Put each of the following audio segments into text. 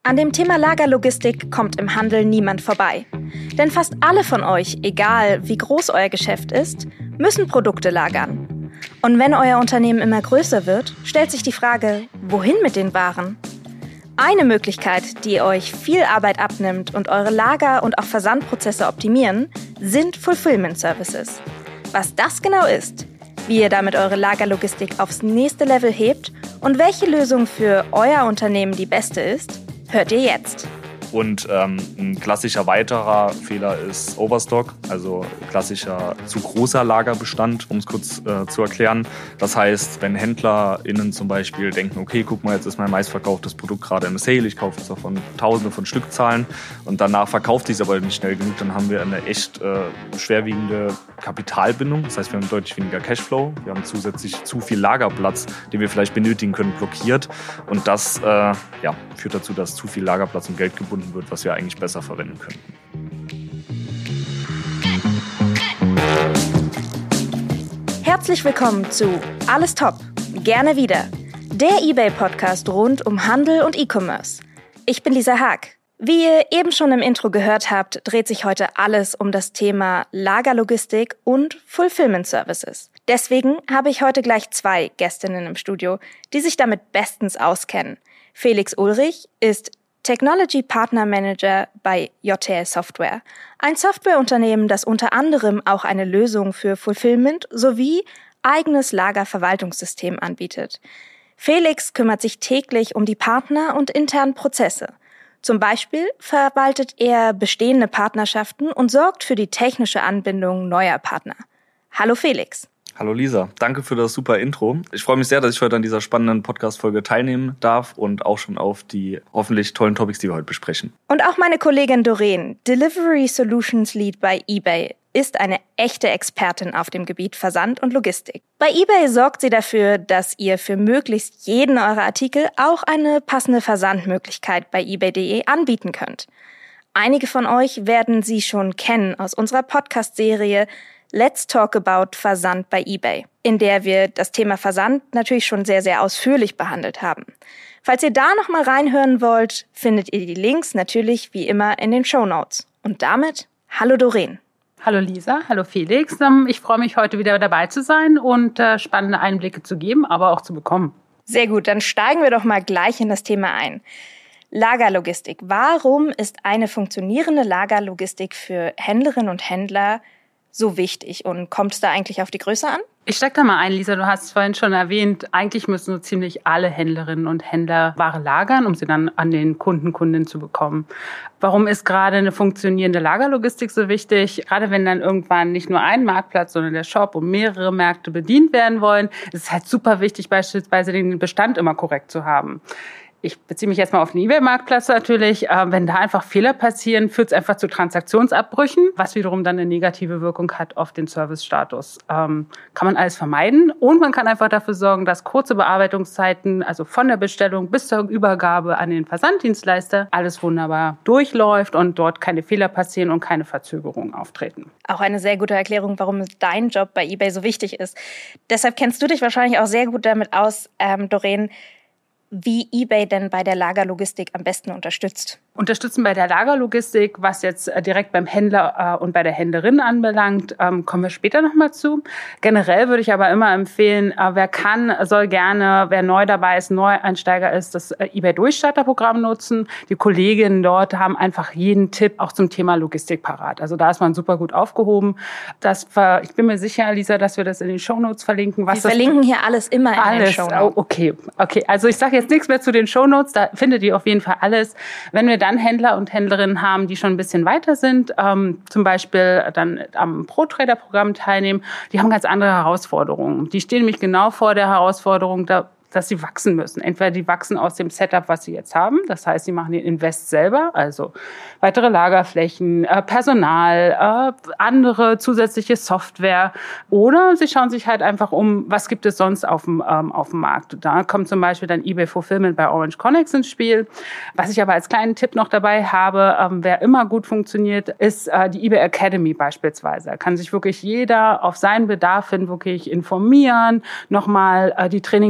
An dem Thema Lagerlogistik kommt im Handel niemand vorbei. Denn fast alle von euch, egal wie groß euer Geschäft ist, müssen Produkte lagern. Und wenn euer Unternehmen immer größer wird, stellt sich die Frage, wohin mit den Waren? Eine Möglichkeit, die euch viel Arbeit abnimmt und eure Lager- und auch Versandprozesse optimieren, sind Fulfillment Services. Was das genau ist, wie ihr damit eure Lagerlogistik aufs nächste Level hebt und welche Lösung für euer Unternehmen die beste ist, hört ihr jetzt. Und ein klassischer weiterer Fehler ist Overstock, also klassischer zu großer Lagerbestand, um es kurz zu erklären. Das heißt, wenn HändlerInnen zum Beispiel denken, okay, guck mal, jetzt ist mein meistverkauftes Produkt gerade im Sale, ich kaufe es davon Tausende von Stückzahlen und danach verkauft es aber nicht schnell genug, dann haben wir eine echt schwerwiegende Kapitalbindung. Das heißt, wir haben deutlich weniger Cashflow, wir haben zusätzlich zu viel Lagerplatz, den wir vielleicht benötigen können, blockiert. Und das führt dazu, dass zu viel Lagerplatz und Geld gebunden wird, was wir eigentlich besser verwenden könnten. Herzlich willkommen zu Alles Top, gerne wieder, der eBay-Podcast rund um Handel und E-Commerce. Ich bin Lisa Haag. Wie ihr eben schon im Intro gehört habt, dreht sich heute alles um das Thema Lagerlogistik und Fulfillment Services. Deswegen habe ich heute gleich 2 Gästinnen im Studio, die sich damit bestens auskennen. Felix Ulrich ist Technology Partner Manager bei JTL Software, ein Softwareunternehmen, das unter anderem auch eine Lösung für Fulfillment sowie eigenes Lagerverwaltungssystem anbietet. Felix kümmert sich täglich um die Partner und internen Prozesse. Zum Beispiel verwaltet er bestehende Partnerschaften und sorgt für die technische Anbindung neuer Partner. Hallo Felix. Hallo Lisa, danke für das super Intro. Ich freue mich sehr, dass ich heute an dieser spannenden Podcast-Folge teilnehmen darf und auch schon auf die hoffentlich tollen Topics, die wir heute besprechen. Und auch meine Kollegin Doreen, Delivery Solutions Lead bei eBay, ist eine echte Expertin auf dem Gebiet Versand und Logistik. Bei eBay sorgt sie dafür, dass ihr für möglichst jeden eurer Artikel auch eine passende Versandmöglichkeit bei ebay.de anbieten könnt. Einige von euch werden sie schon kennen aus unserer Podcast-Serie Let's Talk About Versand bei eBay, in der wir das Thema Versand natürlich schon sehr, sehr ausführlich behandelt haben. Falls ihr da noch mal reinhören wollt, findet ihr die Links natürlich wie immer in den Shownotes. Und damit, hallo Doreen. Hallo Lisa, hallo Felix. Ich freue mich, heute wieder dabei zu sein und spannende Einblicke zu geben, aber auch zu bekommen. Sehr gut, dann steigen wir doch mal gleich in das Thema ein. Lagerlogistik. Warum ist eine funktionierende Lagerlogistik für Händlerinnen und Händler so wichtig und kommt es da eigentlich auf die Größe an? Ich steig da mal ein, Lisa, du hast es vorhin schon erwähnt, eigentlich müssen so ziemlich alle Händlerinnen und Händler Ware lagern, um sie dann an den Kundinnen zu bekommen. Warum ist gerade eine funktionierende Lagerlogistik so wichtig? Gerade wenn dann irgendwann nicht nur ein Marktplatz, sondern der Shop und mehrere Märkte bedient werden wollen, ist es halt super wichtig, beispielsweise den Bestand immer korrekt zu haben. Ich beziehe mich jetzt mal auf den eBay-Marktplatz natürlich. Wenn da einfach Fehler passieren, führt es einfach zu Transaktionsabbrüchen, was wiederum dann eine negative Wirkung hat auf den Servicestatus. Kann man alles vermeiden und man kann einfach dafür sorgen, dass kurze Bearbeitungszeiten, also von der Bestellung bis zur Übergabe an den Versanddienstleister, alles wunderbar durchläuft und dort keine Fehler passieren und keine Verzögerungen auftreten. Auch eine sehr gute Erklärung, warum dein Job bei eBay so wichtig ist. Deshalb kennst du dich wahrscheinlich auch sehr gut damit aus, Doreen, wie eBay denn bei der Lagerlogistik am besten unterstützt. Unterstützen bei der Lagerlogistik, was jetzt direkt beim Händler und bei der Händlerin anbelangt, kommen wir später nochmal zu. Generell würde ich aber immer empfehlen, wer kann, soll gerne, wer neu dabei ist, Neueinsteiger ist, das eBay-Durchstarterprogramm nutzen. Die Kolleginnen dort haben einfach jeden Tipp auch zum Thema Logistik parat. Also da ist man super gut aufgehoben. Ich bin mir sicher, Lisa, dass wir das in den Shownotes verlinken. Wir verlinken hier alles immer in den Shownotes. Okay. Also ich sage jetzt nichts mehr zu den Shownotes, da findet ihr auf jeden Fall alles. Wenn wir dann Händler und Händlerinnen haben, die schon ein bisschen weiter sind, zum Beispiel dann am Pro-Trader-Programm teilnehmen, die haben ganz andere Herausforderungen. Die stehen nämlich genau vor der Herausforderung, dass sie wachsen müssen. Entweder die wachsen aus dem Setup, was sie jetzt haben, das heißt, sie machen den Invest selber, also weitere Lagerflächen, Personal, andere zusätzliche Software, oder sie schauen sich halt einfach um, was gibt es sonst auf dem Markt. Da kommt zum Beispiel dann eBay Fulfillment bei Orange Connex ins Spiel. Was ich aber als kleinen Tipp noch dabei habe, wer immer gut funktioniert, ist die eBay Academy beispielsweise. Da kann sich wirklich jeder auf seinen Bedarf hin wirklich informieren, nochmal die Trainings auch weiter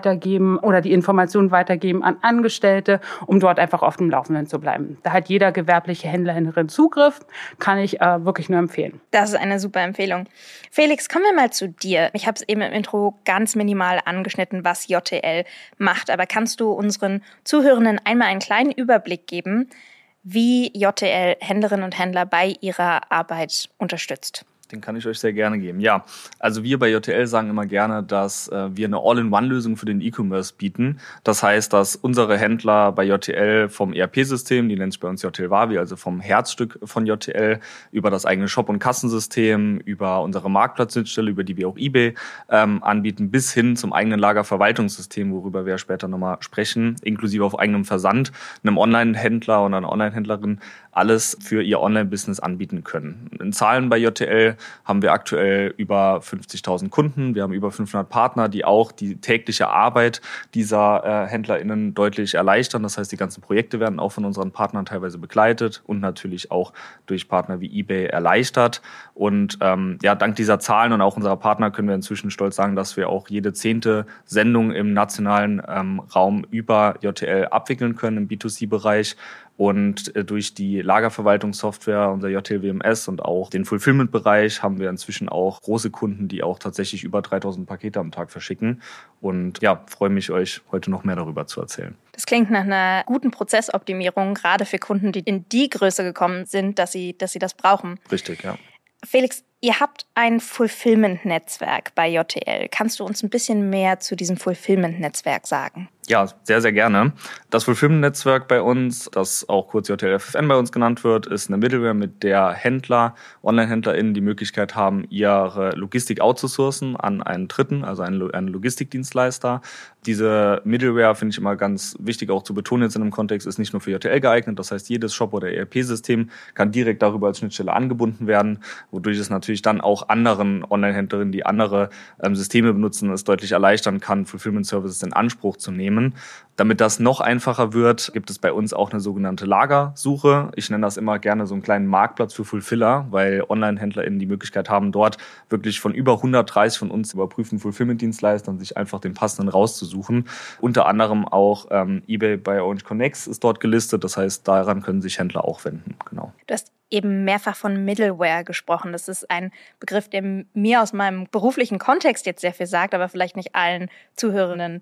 weitergeben oder die Informationen weitergeben an Angestellte, um dort einfach auf dem Laufenden zu bleiben. Da hat jeder gewerbliche Händlerin Zugriff, kann ich wirklich nur empfehlen. Das ist eine super Empfehlung. Felix, kommen wir mal zu dir. Ich habe es eben im Intro ganz minimal angeschnitten, was JTL macht. Aber kannst du unseren Zuhörenden einmal einen kleinen Überblick geben, wie JTL Händlerinnen und Händler bei ihrer Arbeit unterstützt? Den kann ich euch sehr gerne geben. Ja, also wir bei JTL sagen immer gerne, dass wir eine All-in-One-Lösung für den E-Commerce bieten. Das heißt, dass unsere Händler bei JTL vom ERP-System, die nennt sich bei uns JTL Wavi, also vom Herzstück von JTL, über das eigene Shop- und Kassensystem, über unsere Marktplatzschnittstelle, über die wir auch eBay anbieten, bis hin zum eigenen Lagerverwaltungssystem, worüber wir später nochmal sprechen, inklusive auf eigenem Versand, einem Online-Händler oder einer Online-Händlerin alles für ihr Online-Business anbieten können. In Zahlen bei JTL haben wir aktuell über 50.000 Kunden. Wir haben über 500 Partner, die auch die tägliche Arbeit dieser HändlerInnen deutlich erleichtern. Das heißt, die ganzen Projekte werden auch von unseren Partnern teilweise begleitet und natürlich auch durch Partner wie eBay erleichtert. Und dank dieser Zahlen und auch unserer Partner können wir inzwischen stolz sagen, dass wir auch jede 10. Sendung im nationalen Raum über JTL abwickeln können im B2C-Bereich. Und durch die Lagerverwaltungssoftware, unser JTL WMS und auch den Fulfillment-Bereich haben wir inzwischen auch große Kunden, die auch tatsächlich über 3.000 Pakete am Tag verschicken. Und ja, freue mich, euch heute noch mehr darüber zu erzählen. Das klingt nach einer guten Prozessoptimierung, gerade für Kunden, die in die Größe gekommen sind, dass sie das brauchen. Richtig, ja. Felix, ihr habt ein Fulfillment-Netzwerk bei JTL. Kannst du uns ein bisschen mehr zu diesem Fulfillment-Netzwerk sagen? Ja, sehr, sehr gerne. Das Fulfillment-Netzwerk bei uns, das auch kurz JTL FFN bei uns genannt wird, ist eine Middleware, mit der Händler, Online-HändlerInnen die Möglichkeit haben, ihre Logistik outzusourcen an einen Dritten, also einen Logistikdienstleister. Diese Middleware finde ich immer ganz wichtig auch zu betonen jetzt in einem Kontext, ist nicht nur für JTL geeignet. Das heißt, jedes Shop- oder ERP-System kann direkt darüber als Schnittstelle angebunden werden, wodurch es natürlich dann auch anderen Online-Händlerinnen, die andere Systeme benutzen, es deutlich erleichtern kann, Fulfillment-Services in Anspruch zu nehmen. Damit das noch einfacher wird, gibt es bei uns auch eine sogenannte Lagersuche. Ich nenne das immer gerne so einen kleinen Marktplatz für Fulfiller, weil Online-HändlerInnen die Möglichkeit haben, dort wirklich von über 130 von uns überprüften Fulfillment-Dienstleistern sich einfach den passenden rauszusuchen. Unter anderem auch eBay bei Orange Connects ist dort gelistet. Das heißt, daran können sich Händler auch wenden. Genau. Du hast eben mehrfach von Middleware gesprochen. Das ist ein Begriff, der mir aus meinem beruflichen Kontext jetzt sehr viel sagt, aber vielleicht nicht allen Zuhörenden.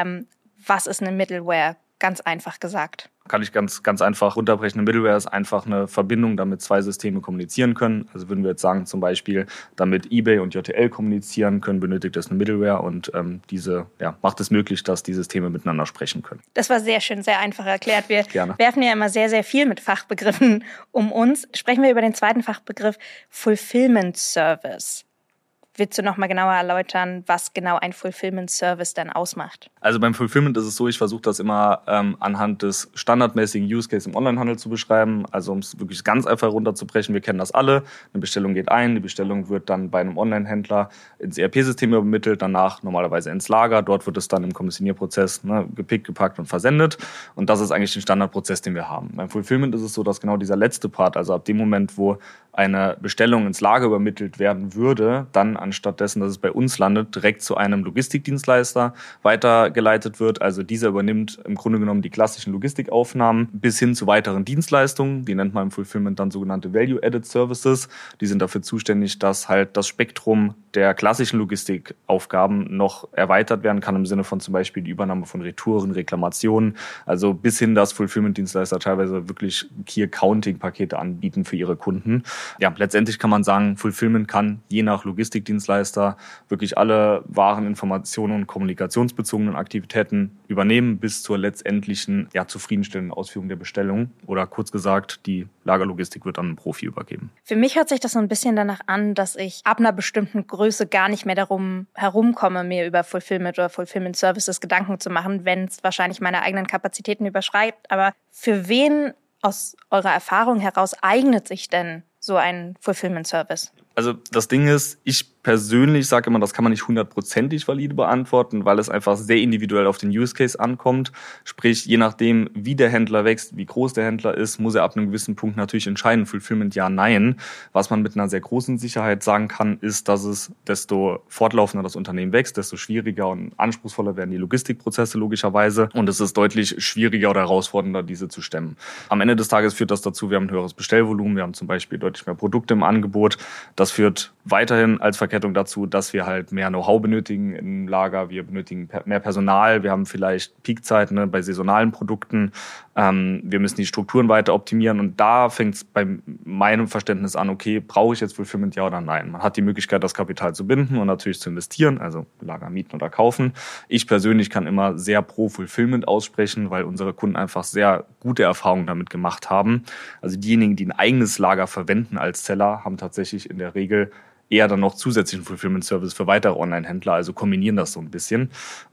Was ist eine Middleware? Ganz einfach gesagt. Kann ich ganz einfach runterbrechen. Eine Middleware ist einfach eine Verbindung, damit zwei Systeme kommunizieren können. Also würden wir jetzt sagen, zum Beispiel, damit eBay und JTL kommunizieren können, benötigt es eine Middleware und diese macht es möglich, dass die Systeme miteinander sprechen können. Das war sehr schön, sehr einfach erklärt. Wir Gerne. werfen ja immer sehr, sehr viel mit Fachbegriffen um uns. Sprechen wir über den zweiten Fachbegriff Fulfillment Service. Willst du noch mal genauer erläutern, was genau ein Fulfillment-Service dann ausmacht? Also beim Fulfillment ist es so, ich versuche das immer anhand des standardmäßigen Use Case im Onlinehandel zu beschreiben. Also um es wirklich ganz einfach runterzubrechen, wir kennen das alle. Eine Bestellung geht ein, die Bestellung wird dann bei einem Online-Händler ins ERP-System übermittelt, danach normalerweise ins Lager. Dort wird es dann im Kommissionierprozess gepickt, gepackt und versendet. Und das ist eigentlich der Standardprozess, den wir haben. Beim Fulfillment ist es so, dass genau dieser letzte Part, also ab dem Moment, wo eine Bestellung ins Lager übermittelt werden würde, dann anstatt dessen, dass es bei uns landet, direkt zu einem Logistikdienstleister weitergeleitet wird. Also dieser übernimmt im Grunde genommen die klassischen Logistikaufnahmen bis hin zu weiteren Dienstleistungen. Die nennt man im Fulfillment dann sogenannte Value-Added Services. Die sind dafür zuständig, dass halt das Spektrum der klassischen Logistikaufgaben noch erweitert werden kann, im Sinne von zum Beispiel die Übernahme von Retouren, Reklamationen, also bis hin, dass Fulfillment-Dienstleister teilweise wirklich Key-Accounting-Pakete anbieten für ihre Kunden. Ja, letztendlich kann man sagen, Fulfillment kann je nach Logistikdienstleister wirklich alle Waren, Informationen und kommunikationsbezogenen Aktivitäten übernehmen bis zur letztendlichen zufriedenstellenden Ausführung der Bestellung. Oder kurz gesagt, die Lagerlogistik wird an einen Profi übergeben. Für mich hört sich das so ein bisschen danach an, dass ich ab einer bestimmten Größe gar nicht mehr darum herumkomme, mir über Fulfillment oder Fulfillment Services Gedanken zu machen, wenn es wahrscheinlich meine eigenen Kapazitäten überschreibt. Aber für wen aus eurer Erfahrung heraus eignet sich denn so ein Fulfillment Service? Also das Ding ist, ich persönlich sage immer, das kann man nicht 100%ig valide beantworten, weil es einfach sehr individuell auf den Use Case ankommt. Sprich, je nachdem, wie der Händler wächst, wie groß der Händler ist, muss er ab einem gewissen Punkt natürlich entscheiden, Fulfillment ja, nein. Was man mit einer sehr großen Sicherheit sagen kann, ist, dass es, desto fortlaufender das Unternehmen wächst, desto schwieriger und anspruchsvoller werden die Logistikprozesse logischerweise und es ist deutlich schwieriger oder herausfordernder, diese zu stemmen. Am Ende des Tages führt das dazu, wir haben ein höheres Bestellvolumen, wir haben zum Beispiel deutlich mehr Produkte im Angebot. Das führt weiterhin als Verkettung dazu, dass wir halt mehr Know-how benötigen im Lager, wir benötigen mehr Personal, wir haben vielleicht Peakzeiten bei saisonalen Produkten, wir müssen die Strukturen weiter optimieren und da fängt es bei meinem Verständnis an, okay, brauche ich jetzt Fulfillment, ja oder nein? Man hat die Möglichkeit, das Kapital zu binden und natürlich zu investieren, also Lager mieten oder kaufen. Ich persönlich kann immer sehr pro Fulfillment aussprechen, weil unsere Kunden einfach sehr gute Erfahrungen damit gemacht haben. Also diejenigen, die ein eigenes Lager verwenden als Seller, haben tatsächlich in der Regel eher dann noch zusätzlichen Fulfillment-Service für weitere Online-Händler, also kombinieren das so ein bisschen.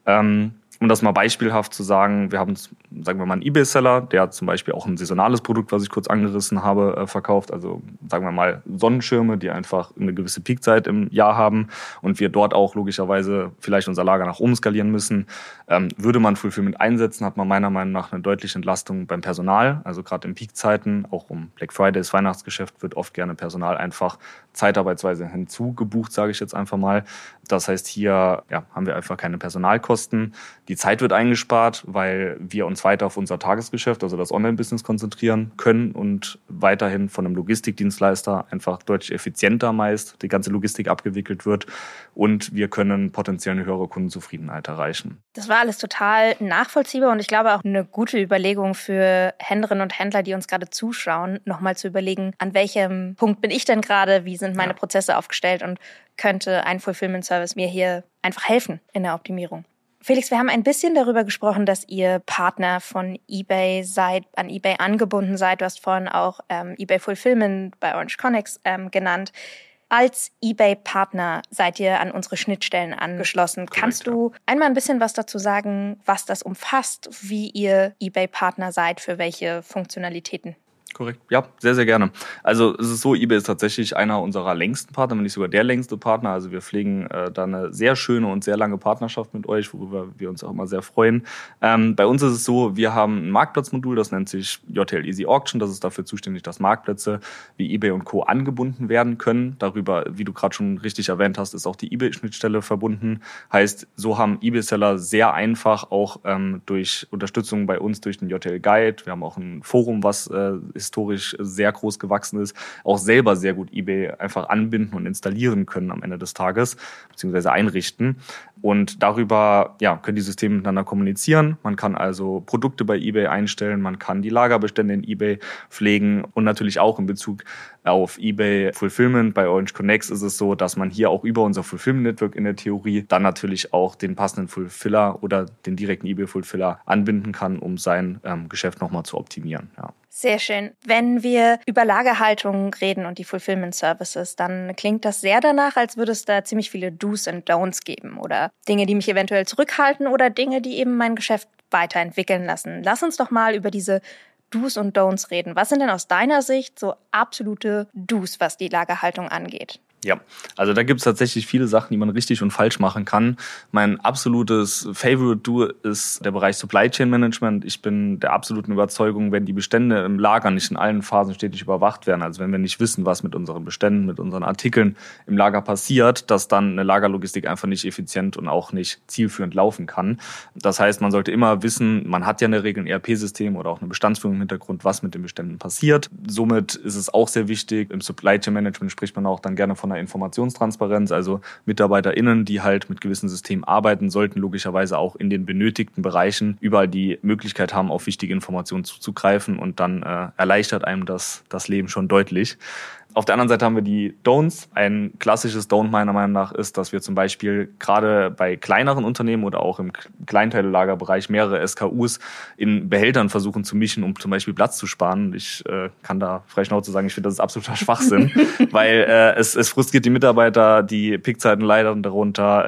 Um das mal beispielhaft zu sagen, wir haben, sagen wir mal, einen eBay-Seller, der hat zum Beispiel auch ein saisonales Produkt, was ich kurz angerissen habe, verkauft. Also sagen wir mal Sonnenschirme, die einfach eine gewisse Peakzeit im Jahr haben und wir dort auch logischerweise vielleicht unser Lager nach oben skalieren müssen. Würde man Fulfillment einsetzen, hat man meiner Meinung nach eine deutliche Entlastung beim Personal. Also gerade in Peakzeiten, auch um Black Friday, das Weihnachtsgeschäft, wird oft gerne Personal einfach zeitarbeitsweise hinzugebucht, sage ich jetzt einfach mal. Das heißt, hier haben wir einfach keine Personalkosten. Die Zeit wird eingespart, weil wir uns weiter auf unser Tagesgeschäft, also das Online-Business, konzentrieren können und weiterhin von einem Logistikdienstleister einfach deutlich effizienter meist die ganze Logistik abgewickelt wird und wir können potenziell eine höhere Kundenzufriedenheit erreichen. Das war alles total nachvollziehbar und ich glaube auch eine gute Überlegung für Händlerinnen und Händler, die uns gerade zuschauen, nochmal zu überlegen, an welchem Punkt bin ich denn gerade, wie sind meine Prozesse aufgestellt und könnte ein Fulfillment-Service mir hier einfach helfen in der Optimierung. Felix, wir haben ein bisschen darüber gesprochen, dass ihr Partner von eBay seid, an eBay angebunden seid. Du hast vorhin auch eBay Fulfillment bei Orange Connex genannt. Als eBay-Partner seid ihr an unsere Schnittstellen angeschlossen. Korrekt, kannst du einmal ein bisschen was dazu sagen, was das umfasst, wie ihr eBay-Partner seid, für welche Funktionalitäten? Korrekt. Ja, sehr, sehr gerne. Also es ist so, eBay ist tatsächlich einer unserer längsten Partner, wenn nicht sogar der längste Partner. Also wir pflegen da eine sehr schöne und sehr lange Partnerschaft mit euch, worüber wir uns auch immer sehr freuen. Bei uns ist es so, wir haben ein Marktplatzmodul, das nennt sich JTL Easy Auction. Das ist dafür zuständig, dass Marktplätze wie eBay und Co. angebunden werden können. Darüber, wie du gerade schon richtig erwähnt hast, ist auch die eBay-Schnittstelle verbunden. Heißt, so haben eBay-Seller sehr einfach auch durch Unterstützung bei uns durch den JTL Guide. Wir haben auch ein Forum, was historisch sehr groß gewachsen ist, auch selber sehr gut eBay einfach anbinden und installieren können am Ende des Tages, beziehungsweise einrichten. Und darüber können die Systeme miteinander kommunizieren. Man kann also Produkte bei eBay einstellen, man kann die Lagerbestände in eBay pflegen und natürlich auch in Bezug auf eBay Fulfillment. Bei Orange Connex ist es so, dass man hier auch über unser Fulfillment Network in der Theorie dann natürlich auch den passenden Fulfiller oder den direkten eBay Fulfiller anbinden kann, um sein Geschäft nochmal zu optimieren. Ja. Sehr schön. Wenn wir über Lagerhaltung reden und die Fulfillment Services, dann klingt das sehr danach, als würde es da ziemlich viele Do's und Don'ts geben oder Dinge, die mich eventuell zurückhalten oder Dinge, die eben mein Geschäft weiterentwickeln lassen. Lass uns doch mal über diese Do's und Don'ts reden. Was sind denn aus deiner Sicht so absolute Do's, was die Lagerhaltung angeht? Ja, also da gibt es tatsächlich viele Sachen, die man richtig und falsch machen kann. Mein absolutes Favorite-Do ist der Bereich Supply Chain Management. Ich bin der absoluten Überzeugung, wenn die Bestände im Lager nicht in allen Phasen stetig überwacht werden, also wenn wir nicht wissen, was mit unseren Beständen, mit unseren Artikeln im Lager passiert, dass dann eine Lagerlogistik einfach nicht effizient und auch nicht zielführend laufen kann. Das heißt, man sollte immer wissen, man hat ja in der Regel ein ERP-System oder auch eine Bestandsführung im Hintergrund, was mit den Beständen passiert. Somit ist es auch sehr wichtig, im Supply Chain Management spricht man auch dann gerne von einer Informationstransparenz, also MitarbeiterInnen, die halt mit gewissen Systemen arbeiten, sollten logischerweise auch in den benötigten Bereichen überall die Möglichkeit haben, auf wichtige Informationen zuzugreifen und dann erleichtert einem das Leben schon deutlich. Auf der anderen Seite haben wir die Don'ts. Ein klassisches Don't meiner Meinung nach ist, dass wir zum Beispiel gerade bei kleineren Unternehmen oder auch im Kleinteile-Lagerbereich mehrere SKUs in Behältern versuchen zu mischen, um zum Beispiel Platz zu sparen. Ich kann da frei Schnauze sagen, ich finde, das ist absoluter Schwachsinn, weil es frustriert die Mitarbeiter, die Peakzeiten leiden darunter.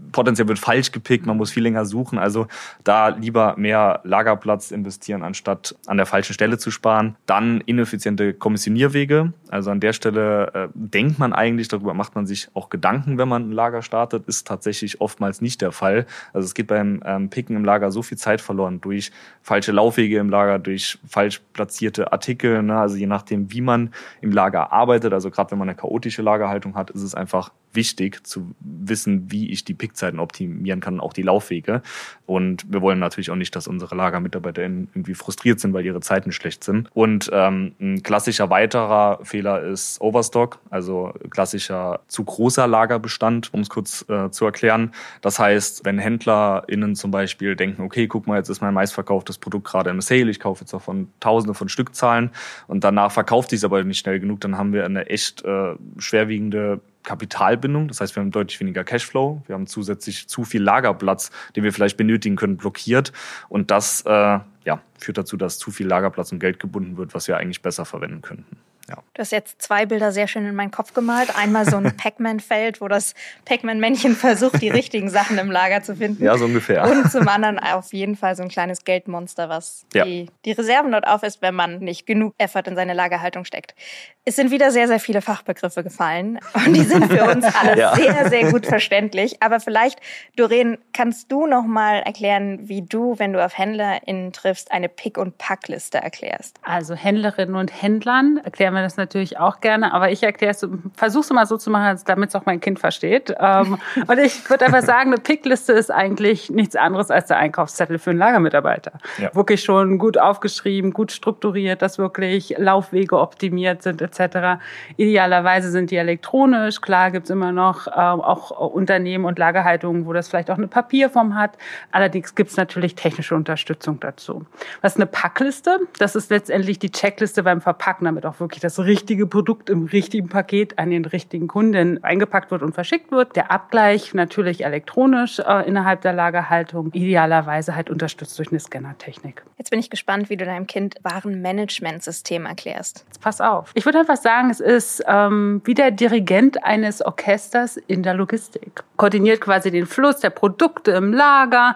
potenziell wird falsch gepickt, man muss viel länger suchen. Also da lieber mehr Lagerplatz investieren, anstatt an der falschen Stelle zu sparen. Dann ineffiziente Kommissionierwege. Also an der Stelle denkt man eigentlich, darüber macht man sich auch Gedanken, wenn man ein Lager startet, ist tatsächlich oftmals nicht der Fall. Also es geht beim Picken im Lager so viel Zeit verloren durch falsche Laufwege im Lager, durch falsch platzierte Artikel. Ne? Also je nachdem, wie man im Lager arbeitet, also gerade wenn man eine chaotische Lagerhaltung hat, ist es einfach wichtig zu wissen, wie ich die Pickzeiten optimieren kann, auch die Laufwege. Und wir wollen natürlich auch nicht, dass unsere LagermitarbeiterInnen irgendwie frustriert sind, weil ihre Zeiten schlecht sind. Und ein klassischer weiterer Fehler ist Overstock, also klassischer zu großer Lagerbestand, um es kurz zu erklären. Das heißt, wenn HändlerInnen zum Beispiel denken, okay, guck mal, jetzt ist mein meistverkauftes Produkt gerade im Sale, ich kaufe jetzt davon Tausende von Stückzahlen und danach verkauft sich es aber nicht schnell genug, dann haben wir eine echt schwerwiegende Kapitalbindung. Das heißt, wir haben deutlich weniger Cashflow. Wir haben zusätzlich zu viel Lagerplatz, den wir vielleicht benötigen können, blockiert. Und das führt dazu, dass zu viel Lagerplatz und Geld gebunden wird, was wir eigentlich besser verwenden könnten. Ja. Du hast jetzt 2 Bilder sehr schön in meinen Kopf gemalt. Einmal so ein Pac-Man-Feld, wo das Pac-Man-Männchen versucht, die richtigen Sachen im Lager zu finden. Ja, so ungefähr. Und zum anderen auf jeden Fall so ein kleines Geldmonster, was die Reserven dort aufisst, wenn man nicht genug Effort in seine Lagerhaltung steckt. Es sind wieder sehr, sehr viele Fachbegriffe gefallen und die sind für uns alle sehr, sehr gut verständlich. Aber vielleicht, Doreen, kannst du noch mal erklären, wie du, wenn du auf HändlerInnen triffst, eine Pick- und Packliste erklärst? Also Händlerinnen und Händlern erklären wir das natürlich auch gerne, aber ich versuche es mal so zu machen, damit es auch mein Kind versteht. Und ich würde einfach sagen, eine Pickliste ist eigentlich nichts anderes als der Einkaufszettel für einen Lagermitarbeiter. Ja. Wirklich schon gut aufgeschrieben, gut strukturiert, dass wirklich Laufwege optimiert sind etc. Idealerweise sind die elektronisch. Klar gibt es immer noch auch Unternehmen und Lagerhaltungen, wo das vielleicht auch eine Papierform hat. Allerdings gibt es natürlich technische Unterstützung dazu. Was ist eine Packliste? Das ist letztendlich die Checkliste beim Verpacken, damit auch wirklich das richtige Produkt im richtigen Paket an den richtigen Kunden eingepackt wird und verschickt wird. Der Abgleich natürlich elektronisch innerhalb der Lagerhaltung, idealerweise halt unterstützt durch eine Scannertechnik. Jetzt bin ich gespannt, wie du deinem Kind Warenmanagementsystem erklärst. Jetzt pass auf. Ich würde einfach sagen, es ist wie der Dirigent eines Orchesters in der Logistik. Koordiniert quasi den Fluss der Produkte im Lager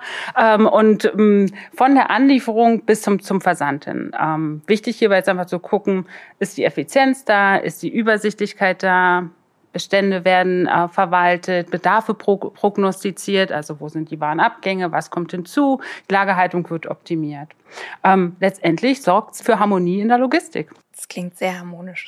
und von der Anlieferung bis zum Versand hin. Wichtig hierbei ist einfach zu gucken, ist die Effizienz da, ist die Übersichtlichkeit da, Bestände werden verwaltet, Bedarfe prognostiziert, also wo sind die Warenabgänge, was kommt hinzu, die Lagerhaltung wird optimiert. Letztendlich sorgt es für Harmonie in der Logistik. Das klingt sehr harmonisch.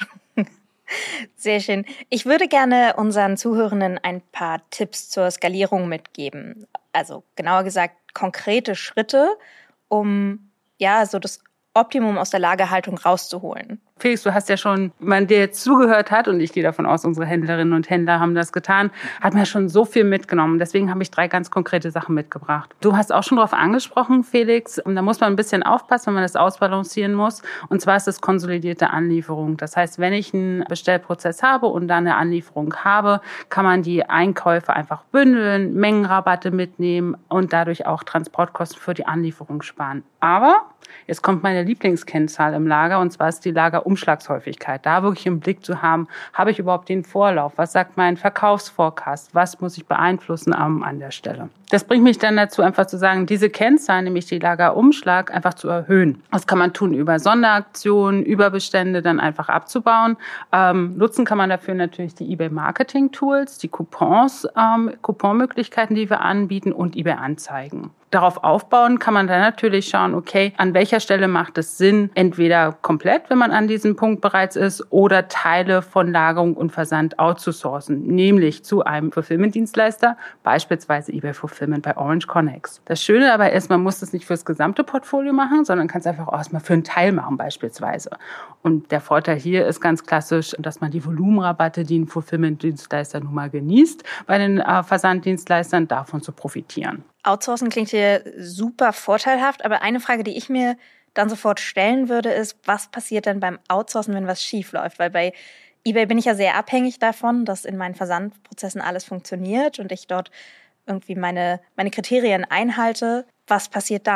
Sehr schön. Ich würde gerne unseren Zuhörenden ein paar Tipps zur Skalierung mitgeben. Also genauer gesagt konkrete Schritte, um so das Optimum aus der Lagerhaltung rauszuholen. Felix, du hast ja schon, wenn man dir jetzt zugehört hat, und ich gehe davon aus, unsere Händlerinnen und Händler haben das getan, hat mir schon so viel mitgenommen. Deswegen habe ich 3 ganz konkrete Sachen mitgebracht. Du hast auch schon darauf angesprochen, Felix, und da muss man ein bisschen aufpassen, wenn man das ausbalancieren muss. Und zwar ist es konsolidierte Anlieferung. Das heißt, wenn ich einen Bestellprozess habe und dann eine Anlieferung habe, kann man die Einkäufe einfach bündeln, Mengenrabatte mitnehmen und dadurch auch Transportkosten für die Anlieferung sparen. Aber jetzt kommt meine Lieblingskennzahl im Lager, und zwar ist die Lagerumschlagshäufigkeit. Da wirklich im Blick zu haben, habe ich überhaupt den Vorlauf? Was sagt mein Verkaufsforecast? Was muss ich beeinflussen an der Stelle? Das bringt mich dann dazu, einfach zu sagen, diese Kennzahl, nämlich die Lagerumschlag, einfach zu erhöhen. Das kann man tun über Sonderaktionen, über Bestände dann einfach abzubauen. Nutzen kann man dafür natürlich die eBay-Marketing-Tools, die Coupons, Couponmöglichkeiten, die wir anbieten, und eBay-Anzeigen. Darauf aufbauen kann man dann natürlich schauen, okay, an welcher Stelle macht es Sinn, entweder komplett, wenn man an diesem Punkt bereits ist, oder Teile von Lagerung und Versand outzusourcen, nämlich zu einem Fulfillment-Dienstleister, beispielsweise eBay Fulfillment bei Orange Connex. Das Schöne aber ist, man muss das nicht fürs gesamte Portfolio machen, sondern kann es einfach auch erstmal für einen Teil machen beispielsweise. Und der Vorteil hier ist ganz klassisch, dass man die Volumenrabatte, die ein Fulfillment-Dienstleister nun mal genießt, bei den Versanddienstleistern davon zu profitieren. Outsourcen klingt hier super vorteilhaft, aber eine Frage, die ich mir dann sofort stellen würde, ist, was passiert denn beim Outsourcen, wenn was schief läuft? Weil bei eBay bin ich ja sehr abhängig davon, dass in meinen Versandprozessen alles funktioniert und ich dort irgendwie meine Kriterien einhalte. Was passiert dann?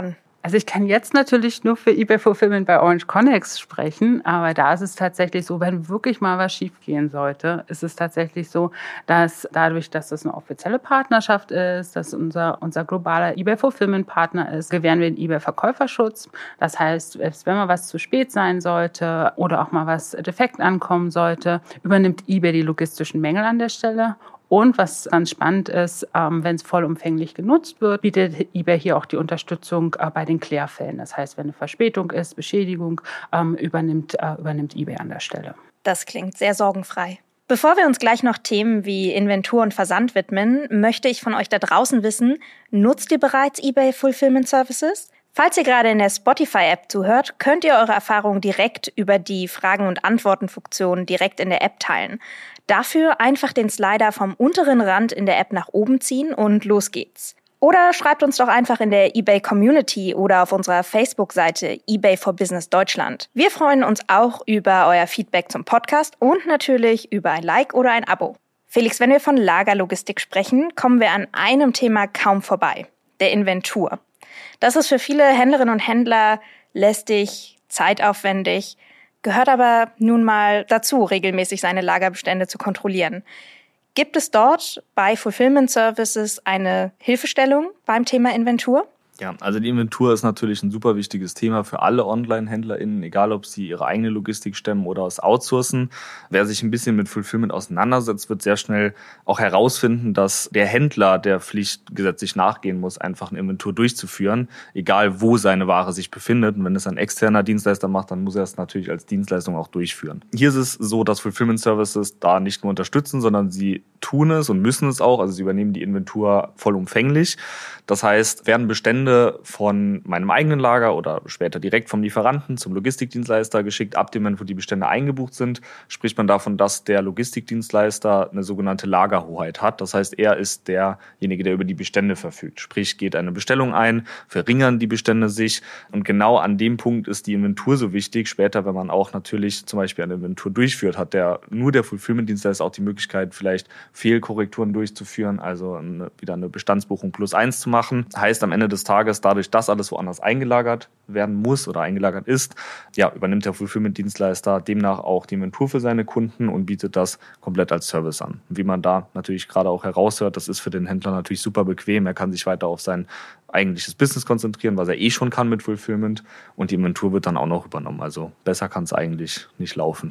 Also ich kann jetzt natürlich nur für eBay Fulfillment bei Orange Connex sprechen, aber da ist es tatsächlich so, wenn wirklich mal was schiefgehen sollte, ist es tatsächlich so, dass dadurch, dass das eine offizielle Partnerschaft ist, dass unser globaler eBay Fulfillment Partner ist, gewähren wir den eBay Verkäuferschutz. Das heißt, selbst wenn mal was zu spät sein sollte oder auch mal was defekt ankommen sollte, übernimmt eBay die logistischen Mängel an der Stelle. Und was ganz spannend ist, wenn es vollumfänglich genutzt wird, bietet eBay hier auch die Unterstützung bei den Klärfällen. Das heißt, wenn eine Verspätung ist, Beschädigung, übernimmt eBay an der Stelle. Das klingt sehr sorgenfrei. Bevor wir uns gleich noch Themen wie Inventur und Versand widmen, möchte ich von euch da draußen wissen, nutzt ihr bereits eBay Fulfillment Services? Falls ihr gerade in der Spotify-App zuhört, könnt ihr eure Erfahrungen direkt über die Fragen- und Antworten-Funktion direkt in der App teilen. Dafür einfach den Slider vom unteren Rand in der App nach oben ziehen und los geht's. Oder schreibt uns doch einfach in der eBay Community oder auf unserer Facebook-Seite eBay for Business Deutschland. Wir freuen uns auch über euer Feedback zum Podcast und natürlich über ein Like oder ein Abo. Felix, wenn wir von Lagerlogistik sprechen, kommen wir an einem Thema kaum vorbei, der Inventur. Das ist für viele Händlerinnen und Händler lästig, zeitaufwendig, gehört aber nun mal dazu, regelmäßig seine Lagerbestände zu kontrollieren. Gibt es dort bei Fulfillment Services eine Hilfestellung beim Thema Inventur? Ja, also die Inventur ist natürlich ein super wichtiges Thema für alle Online-HändlerInnen, egal ob sie ihre eigene Logistik stemmen oder es outsourcen. Wer sich ein bisschen mit Fulfillment auseinandersetzt, wird sehr schnell auch herausfinden, dass der Händler der Pflicht gesetzlich nachgehen muss, einfach eine Inventur durchzuführen, egal wo seine Ware sich befindet. Und wenn es ein externer Dienstleister macht, dann muss er es natürlich als Dienstleistung auch durchführen. Hier ist es so, dass Fulfillment Services da nicht nur unterstützen, sondern sie tun es und müssen es auch. Also sie übernehmen die Inventur vollumfänglich. Das heißt, werden Bestände von meinem eigenen Lager oder später direkt vom Lieferanten zum Logistikdienstleister geschickt, ab dem Moment, wo die Bestände eingebucht sind, spricht man davon, dass der Logistikdienstleister eine sogenannte Lagerhoheit hat. Das heißt, er ist derjenige, der über die Bestände verfügt. Sprich, geht eine Bestellung ein, verringern die Bestände sich. Und genau an dem Punkt ist die Inventur so wichtig. Später, wenn man auch natürlich zum Beispiel eine Inventur durchführt, hat nur der Fulfillment-Dienstleister auch die Möglichkeit, vielleicht Fehlkorrekturen durchzuführen, also wieder eine Bestandsbuchung +1 zu machen. Heißt am Ende des Tages, dadurch, dass alles woanders eingelagert werden muss oder eingelagert ist, übernimmt der Fulfillment-Dienstleister demnach auch die Inventur für seine Kunden und bietet das komplett als Service an. Und wie man da natürlich gerade auch heraushört, das ist für den Händler natürlich super bequem. Er kann sich weiter auf sein eigentliches Business konzentrieren, was er schon kann mit Fulfillment, und die Inventur wird dann auch noch übernommen. Also besser kann es eigentlich nicht laufen.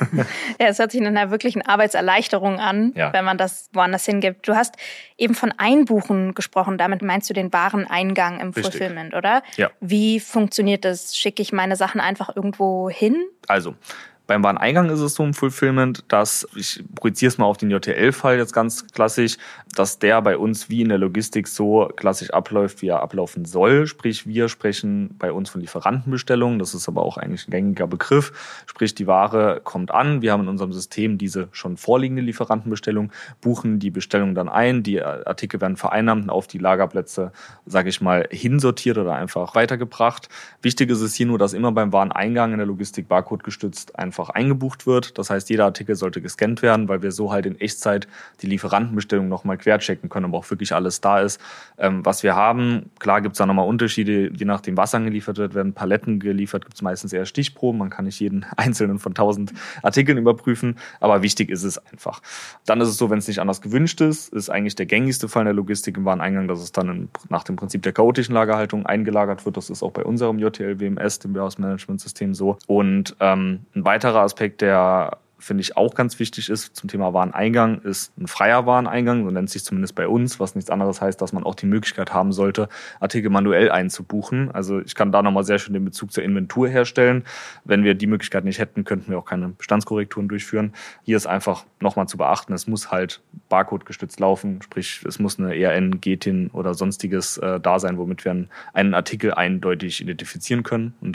Ja, es hört sich nach einer wirklichen Arbeitserleichterung an, wenn man das woanders hingibt. Du hast eben von Einbuchen gesprochen, damit meinst du den Wareneingang im Fulfillment, oder? Ja. Wie funktioniert das? Schicke ich meine Sachen einfach irgendwo hin? Also, beim Wareneingang ist es so im Fulfillment, dass, ich projiziere es mal auf den JTL-Fall jetzt ganz klassisch, dass der bei uns wie in der Logistik so klassisch abläuft, wie er ablaufen soll. Sprich, wir sprechen bei uns von Lieferantenbestellungen. Das ist aber auch eigentlich ein gängiger Begriff. Sprich, die Ware kommt an. Wir haben in unserem System diese schon vorliegende Lieferantenbestellung, buchen die Bestellung dann ein. Die Artikel werden vereinnahmt und auf die Lagerplätze, sage ich mal, hinsortiert oder einfach weitergebracht. Wichtig ist es hier nur, dass immer beim Wareneingang in der Logistik Barcode gestützt einfach eingebucht wird. Das heißt, jeder Artikel sollte gescannt werden, weil wir so halt in Echtzeit die Lieferantenbestellung nochmal querchecken können, ob auch wirklich alles da ist, was wir haben. Klar gibt es da nochmal Unterschiede, je nachdem, was angeliefert wird. Werden Paletten geliefert, gibt es meistens eher Stichproben. Man kann nicht jeden einzelnen von 1000 Artikeln überprüfen, aber wichtig ist es einfach. Dann ist es so, wenn es nicht anders gewünscht ist eigentlich der gängigste Fall in der Logistik im Wareneingang, dass es dann nach dem Prinzip der chaotischen Lagerhaltung eingelagert wird. Das ist auch bei unserem JTL WMS, dem Warehouse Management System, so. Und ein weiterer Aspekt, der finde ich auch ganz wichtig ist zum Thema Wareneingang, ist ein freier Wareneingang, so nennt es sich zumindest bei uns, was nichts anderes heißt, dass man auch die Möglichkeit haben sollte, Artikel manuell einzubuchen. Also ich kann da nochmal sehr schön den Bezug zur Inventur herstellen. Wenn wir die Möglichkeit nicht hätten, könnten wir auch keine Bestandskorrekturen durchführen. Hier ist einfach nochmal zu beachten, es muss halt Barcode gestützt laufen, sprich es muss eine ERN, GTIN oder sonstiges da sein, womit wir einen Artikel eindeutig identifizieren können, und dann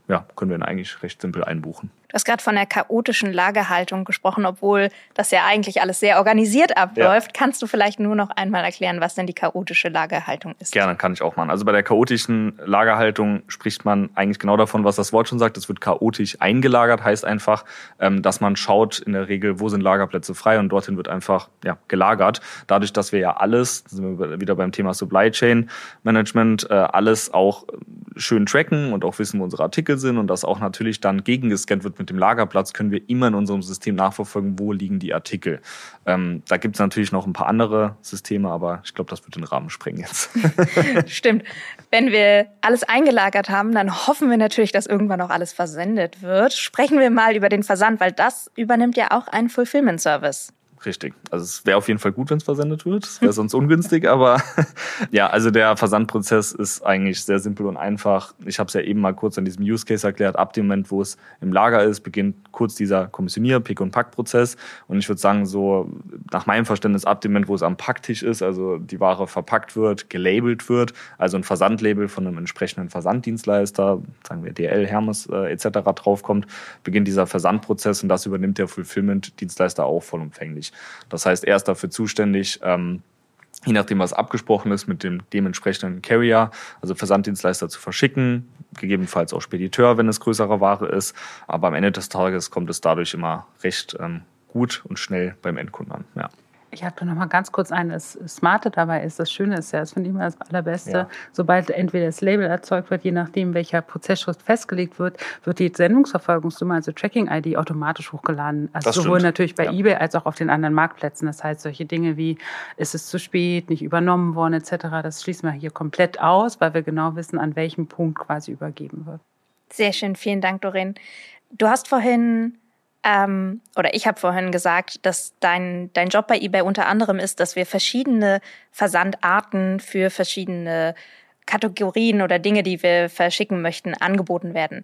können wir ihn eigentlich recht simpel einbuchen. Du hast gerade von der chaotischen Lagerhaltung gesprochen, obwohl das ja eigentlich alles sehr organisiert abläuft. Ja. Kannst du vielleicht nur noch einmal erklären, was denn die chaotische Lagerhaltung ist? Gerne, kann ich auch machen. Also bei der chaotischen Lagerhaltung spricht man eigentlich genau davon, was das Wort schon sagt. Es wird chaotisch eingelagert, heißt einfach, dass man schaut in der Regel, wo sind Lagerplätze frei und dorthin wird einfach gelagert. Dadurch, dass wir ja alles, sind wir wieder beim Thema Supply Chain Management, alles auch schön tracken und auch wissen, wo unsere Artikel sind und das auch natürlich dann gegengescannt wird mit dem Lagerplatz, können wir immer in unserem System nachverfolgen, wo liegen die Artikel. Da gibt es natürlich noch ein paar andere Systeme, aber ich glaube, das wird den Rahmen sprengen jetzt. Stimmt. Wenn wir alles eingelagert haben, dann hoffen wir natürlich, dass irgendwann auch alles versendet wird. Sprechen wir mal über den Versand, weil das übernimmt ja auch einen Fulfillment-Service. Richtig. Also es wäre auf jeden Fall gut, wenn es versendet wird. Es wäre sonst ungünstig, aber also der Versandprozess ist eigentlich sehr simpel und einfach. Ich habe es ja eben mal kurz an diesem Use Case erklärt. Ab dem Moment, wo es im Lager ist, beginnt kurz dieser Kommissionier-, Pick- und Pack-Prozess. Und ich würde sagen, so nach meinem Verständnis ab dem Moment, wo es am Packtisch ist, also die Ware verpackt wird, gelabelt wird, also ein Versandlabel von einem entsprechenden Versanddienstleister, sagen wir DL, Hermes etc. draufkommt, beginnt dieser Versandprozess und das übernimmt der Fulfillment-Dienstleister auch vollumfänglich. Das heißt, er ist dafür zuständig, je nachdem, was abgesprochen ist, mit dem dementsprechenden Carrier, also Versanddienstleister zu verschicken, gegebenenfalls auch Spediteur, wenn es größere Ware ist. Aber am Ende des Tages kommt es dadurch immer recht gut und schnell beim Endkunden an. Ja. Ich habe da noch mal ganz kurz das Smarte dabei ist. Das Schöne ist ja, das finde ich immer das Allerbeste, sobald entweder das Label erzeugt wird, je nachdem, welcher Prozessschritt festgelegt wird, wird die Sendungsverfolgungsnummer, also Tracking-ID, automatisch hochgeladen. Also sowohl natürlich bei eBay als auch auf den anderen Marktplätzen. Das heißt, solche Dinge wie, ist es zu spät, nicht übernommen worden etc., das schließen wir hier komplett aus, weil wir genau wissen, an welchem Punkt quasi übergeben wird. Sehr schön, vielen Dank, Doreen. Du hast vorhin ich habe vorhin gesagt, dass dein Job bei eBay unter anderem ist, dass wir verschiedene Versandarten für verschiedene Kategorien oder Dinge, die wir verschicken möchten, angeboten werden.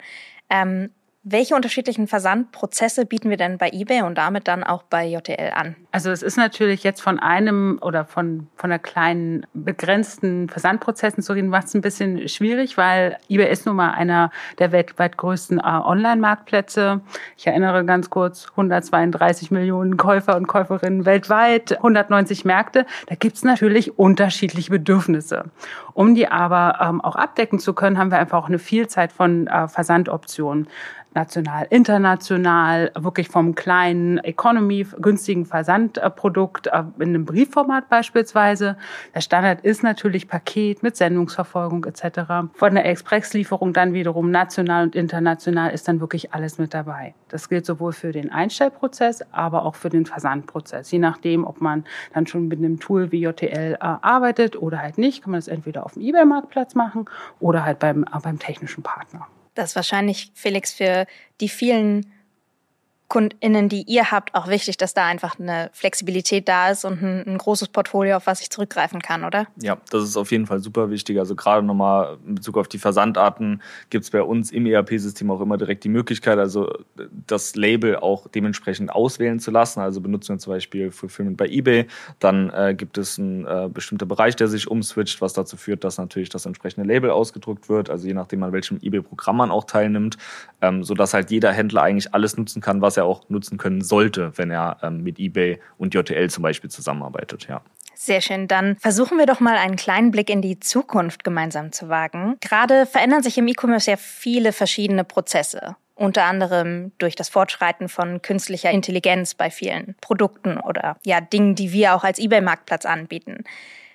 Welche unterschiedlichen Versandprozesse bieten wir denn bei eBay und damit dann auch bei JTL an? Also es ist natürlich jetzt von einem oder von einer kleinen begrenzten Versandprozessen zu reden, macht es ein bisschen schwierig, weil eBay ist nun mal einer der weltweit größten Online-Marktplätze. Ich erinnere ganz kurz, 132 Millionen Käufer und Käuferinnen weltweit, 190 Märkte. Da gibt es natürlich unterschiedliche Bedürfnisse. Um die aber auch abdecken zu können, haben wir einfach auch eine Vielzahl von Versandoptionen. National, international, wirklich vom kleinen Economy, günstigen Versandprodukt in einem Briefformat beispielsweise. Der Standard ist natürlich Paket mit Sendungsverfolgung etc. Von der Expresslieferung dann wiederum national und international ist dann wirklich alles mit dabei. Das gilt sowohl für den Einstellprozess, aber auch für den Versandprozess. Je nachdem, ob man dann schon mit einem Tool wie JTL arbeitet oder halt nicht, kann man das entweder auf dem eBay-Marktplatz machen oder halt beim technischen Partner. Das ist wahrscheinlich, Felix, für die vielen KundInnen, die ihr habt, auch wichtig, dass da einfach eine Flexibilität da ist und ein großes Portfolio, auf was ich zurückgreifen kann, oder? Ja, das ist auf jeden Fall super wichtig. Also gerade nochmal in Bezug auf die Versandarten gibt es bei uns im ERP-System auch immer direkt die Möglichkeit, also das Label auch dementsprechend auswählen zu lassen. Also benutzen wir zum Beispiel Fulfillment bei eBay, dann gibt es einen bestimmten Bereich, der sich umswitcht, was dazu führt, dass natürlich das entsprechende Label ausgedruckt wird, also je nachdem, an welchem eBay-Programm man auch teilnimmt, sodass halt jeder Händler eigentlich alles nutzen kann, was er auch nutzen können sollte, wenn er mit eBay und JTL zum Beispiel zusammenarbeitet, ja. Sehr schön. Dann versuchen wir doch mal einen kleinen Blick in die Zukunft gemeinsam zu wagen. Gerade verändern sich im E-Commerce ja viele verschiedene Prozesse. Unter anderem durch das Fortschreiten von künstlicher Intelligenz bei vielen Produkten oder Dingen, die wir auch als eBay-Marktplatz anbieten.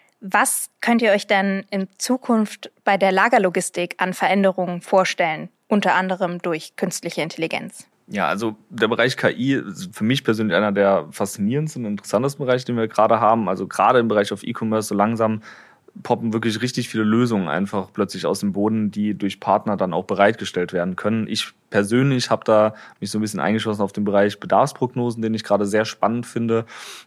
Was könnt ihr euch denn in Zukunft bei der Lagerlogistik an Veränderungen vorstellen? Unter anderem durch künstliche Intelligenz. Ja, also der Bereich KI ist für mich persönlich einer der faszinierendsten und interessantesten Bereiche, den wir gerade haben. Also gerade im Bereich auf E-Commerce so langsam poppen wirklich richtig viele Lösungen einfach plötzlich aus dem Boden, die durch Partner dann auch bereitgestellt werden können. Ich persönlich habe da mich so ein bisschen eingeschossen auf den Bereich Bedarfsprognosen, den ich gerade sehr spannend finde,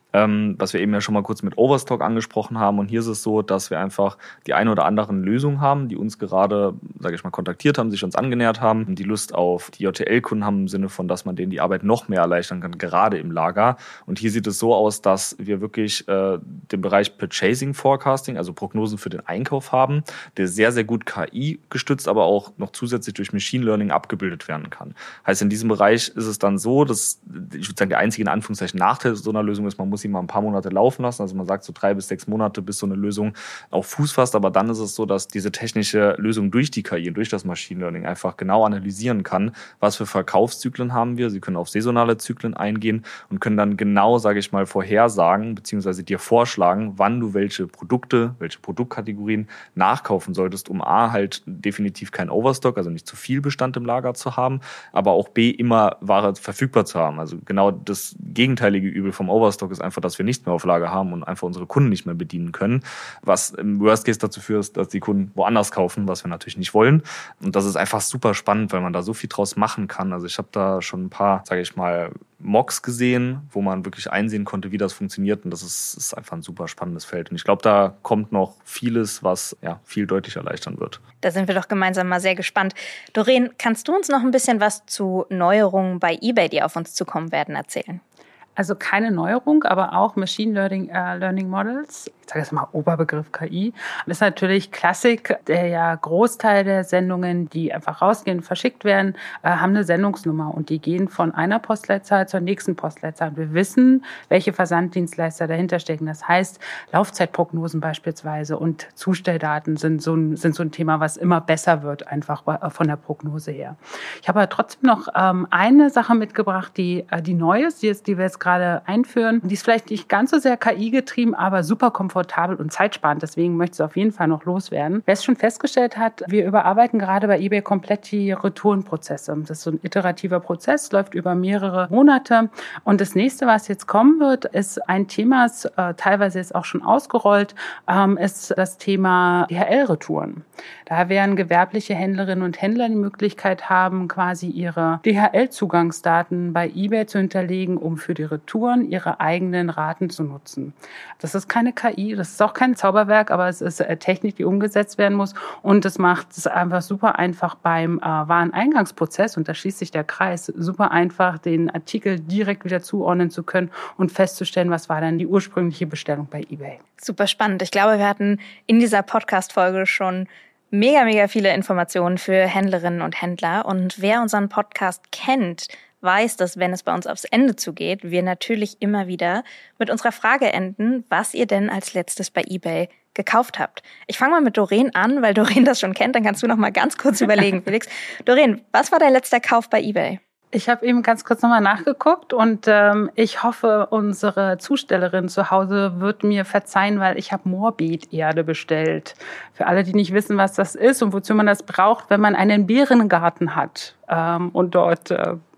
was wir eben ja schon mal kurz mit Overstock angesprochen haben. Und hier ist es so, dass wir einfach die eine oder anderen Lösungen haben, die uns gerade, sage ich mal, kontaktiert haben, sich uns angenähert haben, die Lust auf die JTL-Kunden haben im Sinne von, dass man denen die Arbeit noch mehr erleichtern kann, gerade im Lager. Und hier sieht es so aus, dass wir wirklich den Bereich Purchasing Forecasting, also Prognosen für den Einkauf haben, der sehr, sehr gut KI gestützt, aber auch noch zusätzlich durch Machine Learning abgebildet werden kann. Heißt, in diesem Bereich ist es dann so, dass, ich würde sagen, der einzige in Anführungszeichen Nachteil so einer Lösung ist, man muss sie mal ein paar Monate laufen lassen. Also man sagt so 3 bis 6 Monate, bis so eine Lösung auf Fuß fasst. Aber dann ist es so, dass diese technische Lösung durch die KI, durch das Machine Learning einfach genau analysieren kann, was für Verkaufszyklen haben wir. Sie können auf saisonale Zyklen eingehen und können dann genau, sage ich mal, vorhersagen beziehungsweise dir vorschlagen, wann du welche Produkte, welche Produktkategorien nachkaufen solltest, um A, halt definitiv kein Overstock, also nicht zu viel Bestand im Lager zu haben, aber auch B, immer Ware verfügbar zu haben. Also genau das gegenteilige Übel vom Overstock ist einfach, dass wir nichts mehr auf Lager haben und einfach unsere Kunden nicht mehr bedienen können, was im Worst Case dazu führt, dass die Kunden woanders kaufen, was wir natürlich nicht wollen. Und das ist einfach super spannend, weil man da so viel draus machen kann. Also ich habe da schon ein paar, sage ich mal, Mocks gesehen, wo man wirklich einsehen konnte, wie das funktioniert. Und das ist einfach ein super spannendes Feld. Und ich glaube, da kommt noch vieles, was viel deutlich erleichtern wird. Da sind wir doch gemeinsam mal sehr gespannt. Doreen, kannst du uns noch ein bisschen was zu Neuerungen bei eBay, die auf uns zukommen werden, erzählen? Also keine Neuerung, aber auch Machine Learning Models. Ich sage jetzt mal Oberbegriff KI. Das ist natürlich Klassik. Der Großteil der Sendungen, die einfach rausgehen, verschickt werden, haben eine Sendungsnummer und die gehen von einer Postleitzahl zur nächsten Postleitzahl. Und wir wissen, welche Versanddienstleister dahinter stecken. Das heißt, Laufzeitprognosen beispielsweise und Zustelldaten sind so ein Thema, was immer besser wird, einfach von der Prognose her. Ich habe aber trotzdem noch eine Sache mitgebracht, die neu ist, die wir jetzt gerade einführen. Die ist vielleicht nicht ganz so sehr KI-getrieben, aber super komfortabel und zeitsparend. Deswegen möchte ich es auf jeden Fall noch loswerden. Wer es schon festgestellt hat, wir überarbeiten gerade bei eBay komplett die Retourenprozesse. Das ist so ein iterativer Prozess, läuft über mehrere Monate. Und das nächste, was jetzt kommen wird, ist ein Thema, teilweise ist auch schon ausgerollt, ist das Thema DHL-Retouren. Da werden gewerbliche Händlerinnen und Händler die Möglichkeit haben, quasi ihre DHL-Zugangsdaten bei eBay zu hinterlegen, um für die Retouren ihre eigenen Raten zu nutzen. Das ist keine KI, das ist auch kein Zauberwerk, aber es ist Technik, die umgesetzt werden muss. Und es macht es einfach super einfach beim Wareneingangsprozess, und da schließt sich der Kreis, super einfach den Artikel direkt wieder zuordnen zu können und festzustellen, was war dann die ursprüngliche Bestellung bei eBay. Super spannend. Ich glaube, wir hatten in dieser Podcast-Folge schon mega viele Informationen für Händlerinnen und Händler. Und wer unseren Podcast kennt, weiß, dass, wenn es bei uns aufs Ende zugeht, wir natürlich immer wieder mit unserer Frage enden, was ihr denn als letztes bei eBay gekauft habt. Ich fange mal mit Doreen an, weil Doreen das schon kennt, dann kannst du noch mal ganz kurz überlegen, Felix. Doreen, was war dein letzter Kauf bei eBay? Ich habe eben ganz kurz nochmal nachgeguckt und ich hoffe, unsere Zustellerin zu Hause wird mir verzeihen, weil ich habe Morbiderde bestellt. Für alle, die nicht wissen, was das ist und wozu man das braucht, wenn man einen Beerengarten hat und dort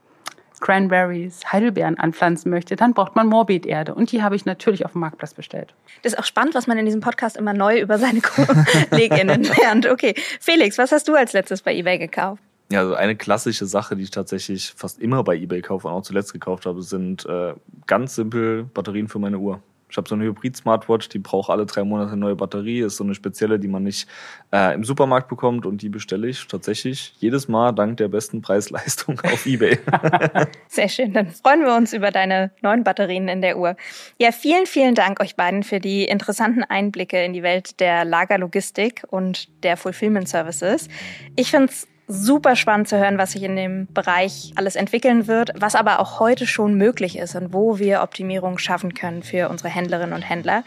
Cranberries, Heidelbeeren anpflanzen möchte, dann braucht man Morbiderde. Und die habe ich natürlich auf dem Marktplatz bestellt. Das ist auch spannend, was man in diesem Podcast immer neu über seine KollegInnen lernt. Okay, Felix, was hast du als letztes bei eBay gekauft? Ja, also eine klassische Sache, die ich tatsächlich fast immer bei eBay kaufe und auch zuletzt gekauft habe, sind ganz simpel Batterien für meine Uhr. Ich habe so eine Hybrid-Smartwatch, die braucht alle 3 Monate eine neue Batterie. Ist so eine spezielle, die man nicht im Supermarkt bekommt, und die bestelle ich tatsächlich jedes Mal dank der besten Preis-Leistung auf eBay. Sehr schön, dann freuen wir uns über deine neuen Batterien in der Uhr. Ja, vielen Dank euch beiden für die interessanten Einblicke in die Welt der Lagerlogistik und der Fulfillment Services. Ich finde es super spannend zu hören, was sich in dem Bereich alles entwickeln wird, was aber auch heute schon möglich ist und wo wir Optimierungen schaffen können für unsere Händlerinnen und Händler.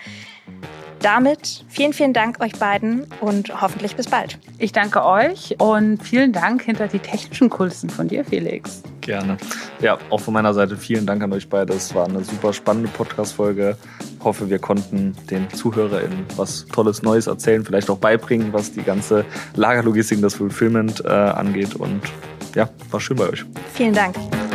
Damit vielen Dank euch beiden und hoffentlich bis bald. Ich danke euch und vielen Dank hinter die technischen Kulissen von dir, Felix. Gerne. Ja, auch von meiner Seite vielen Dank an euch beide. Es war eine super spannende Podcast-Folge. Ich hoffe, wir konnten den ZuhörerInnen was Tolles Neues erzählen, vielleicht auch beibringen, was die ganze Lagerlogistik, das Fulfillment angeht. Und ja, war schön bei euch. Vielen Dank.